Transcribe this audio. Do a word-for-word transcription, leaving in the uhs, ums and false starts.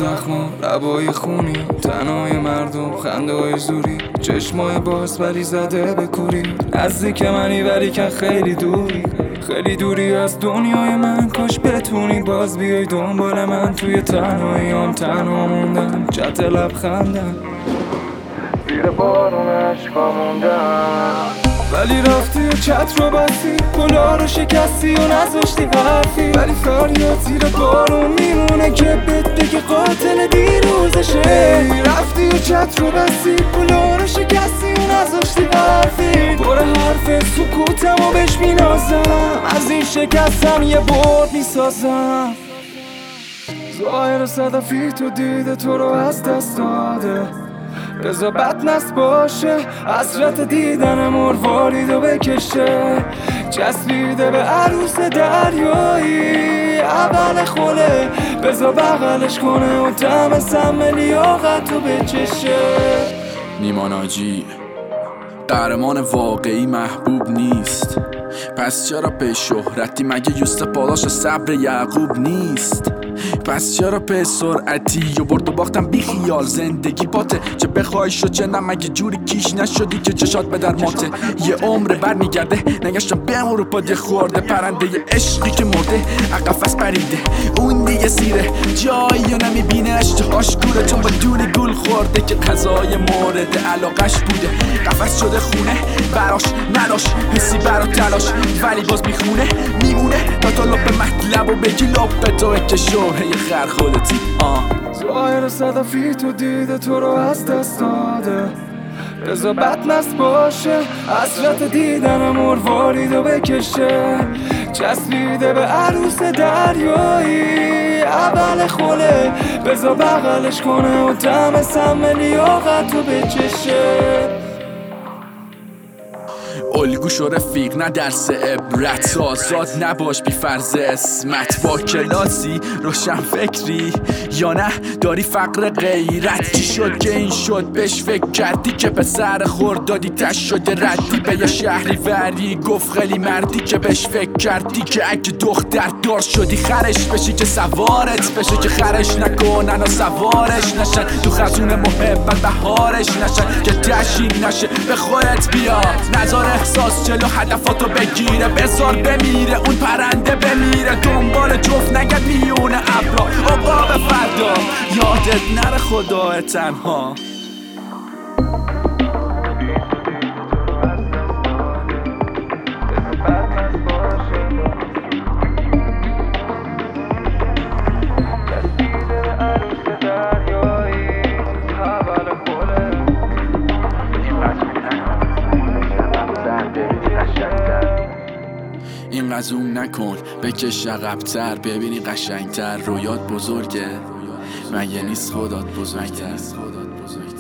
زخم لبای خونی، تنهای مردم خنده های زوری، چشمای باز ولی زده به کوری. نزدیک منی ولی که خیلی دوری، خیلی دوری از دنیای من. کاش بتونی باز بیای دنبال من. توی تنهاییام تنها موندم، چت لبخندم زیر بارون عشقا موندم. ولی رفتی و چت رو بستی، گلا رو شکستی و نذاشتی حرفی. ولی فریاد زیر بارون میمونه که بهت بگه قاتل دیروزشه. رفتی و چت رو بستی، گلا رو شکستی و نذاشتی حرفی. پر حرف سکوتم و بهش مینازم، از این شکستم یه برد میسازم. ظاهر صدفی تو دیده تو رو از دست داده، بذار بد نست باشه حسرت دیدن مروارید و بکشه. چسبیده به عروس دریایی اول خله، بذار بغلش کنه و دم سم لیاقت رو بچشه. نیما ناجی قهرمان واقعی محبوب نیست، پس چرا به شهرتی؟ مگه یوسف پاداش صبر یعقوب نیست؟ پس چرا به سرعتی و برد و باختم بی خیال؟ زندگی باته چه بخوای شد چه نه، مگه جوری کیش نشدی که چشات به در ماته؟ یه عمر بر میگرده نگشتم بهم رو پاد خورده، پرنده عشقی که مرده عقفس پریده اون دیگه سیره، جایی یا نمیبینه اشتهاش کوره، چون با دوری گل خورده که غذای مورد علاقش بوده. قفس شده خونه براش نداش حسی برا تلاش، ولی باز میخونه میمونه تا تا لب مطلب و بگی لب تو که شوهه یه خر خودتی. آه ظاهر صدفی تو دیده تو رو از دست داده، بذار بد نست باشه حسرت دیدن مروارید و بکشه. چسبیده به عروس دریایی اول خله، بذار بغلش کنه و دم سم لیاقت رو بچشه. الگوش و رفیق نه درس عبرت، آزاد نباش بی فرض اسمت. با کلاسی روشن فکری یا نه داری فقر غیرت؟ چی شد که این شد بهش فکر کردی که به سر خورد دادی تش شده ردی به یه شهری وری گفت خیلی مردی که بهش فکر کردی که اگه دختر دار شدی خرش بشی که سوارت بشه، که خرش نکنن و سوارش نشن تو خزون محبت بهارش نشن، که تشین نشه به خودت بیاد نظر احساس جلو هدفاتو بگیره، بذار بمیره اون پرنده بمیره دنبال جفت نگد میونه ابرا عقاب فردا، یادت نره خدا تنها. این زوم نکن بکش عقب‌تر ببینی قشنگتر، رویات بزرگه مگه نیست خدات بزرگتر.